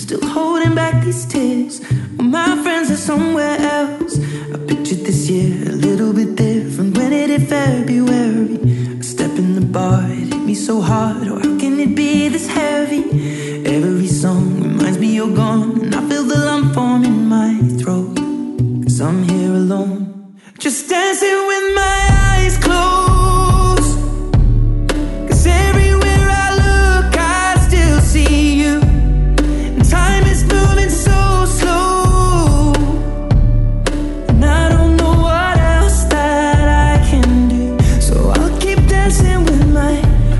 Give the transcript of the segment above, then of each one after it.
still holding back these tears. Well, my friends are somewhere else. I pictured this year a little bit different. When it hit February, a step in the bar, it hit me so hard. Oh, how can it be this heavy? Every song reminds me you're gone, and I feel the lump form in my throat. 'Cause I'm here alone, just dancing with my eyes closed. 'Cause everywhere I look, I still see you. And time is moving so slow, and I don't know what else that I can do. So I'll keep dancing with my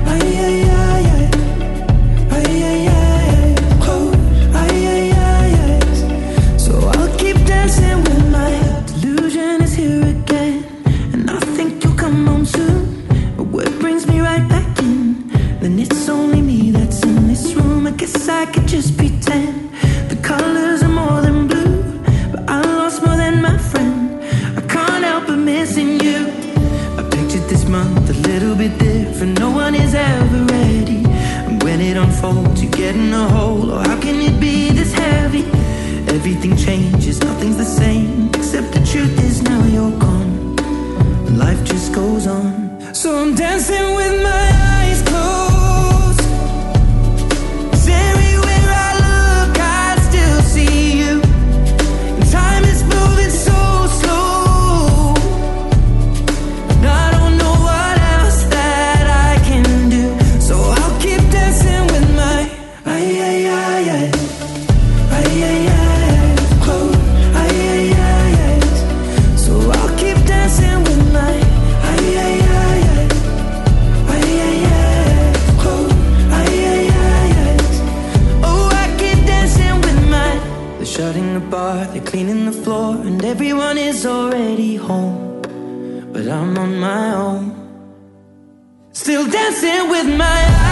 eyes. So I'll keep dancing with my delusion is here again, and I think you'll come home soon. But what brings me right back in? Then it's only me that's in this room. I guess I could just pretend the colors are more than blue, but I lost more than my friend. I can't help but missing you. I pictured this month a little bit different. No one is ever ready, and when it unfolds, you get in a hole. Oh, how can it be this heavy? Everything changes, nothing's the same, except the truth is now you're gone, and life just goes on. So I'm dancing with my eyes closed. 'Cause everywhere I look, I still see you. And time is moving so slow, and I don't know what else that I can do. So I'll keep dancing with my so I'll keep dancing with my oh, I keep dancing with my. They're shutting the bar, they're cleaning the floor, and everyone is already home, but I'm on my own, still dancing with my